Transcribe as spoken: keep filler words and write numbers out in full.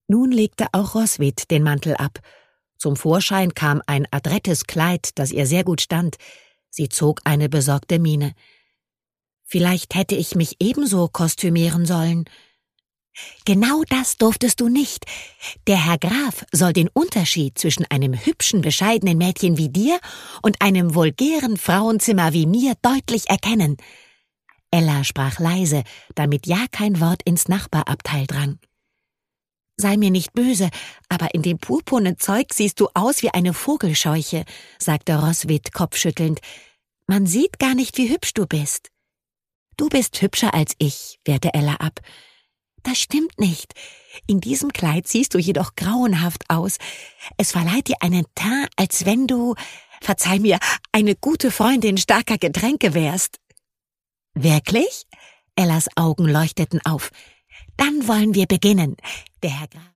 Nun legte auch Roswitha den Mantel ab. Zum Vorschein kam ein adrettes Kleid, das ihr sehr gut stand. Sie zog eine besorgte Miene. »Vielleicht hätte ich mich ebenso kostümieren sollen.« »Genau das durftest du nicht. Der Herr Graf soll den Unterschied zwischen einem hübschen, bescheidenen Mädchen wie dir und einem vulgären Frauenzimmer wie mir deutlich erkennen.« Ella sprach leise, damit ja kein Wort ins Nachbarabteil drang. »Sei mir nicht böse, aber in dem purpurnen Zeug siehst du aus wie eine Vogelscheuche«, sagte Roswitha kopfschüttelnd. »Man sieht gar nicht, wie hübsch du bist.« »Du bist hübscher als ich«, wehrte Ella ab. »Das stimmt nicht. In diesem Kleid siehst du jedoch grauenhaft aus. Es verleiht dir einen Teint, als wenn du, verzeih mir, eine gute Freundin starker Getränke wärst.« »Wirklich?« Ellas Augen leuchteten auf. »Dann wollen wir beginnen. Der Herr Graf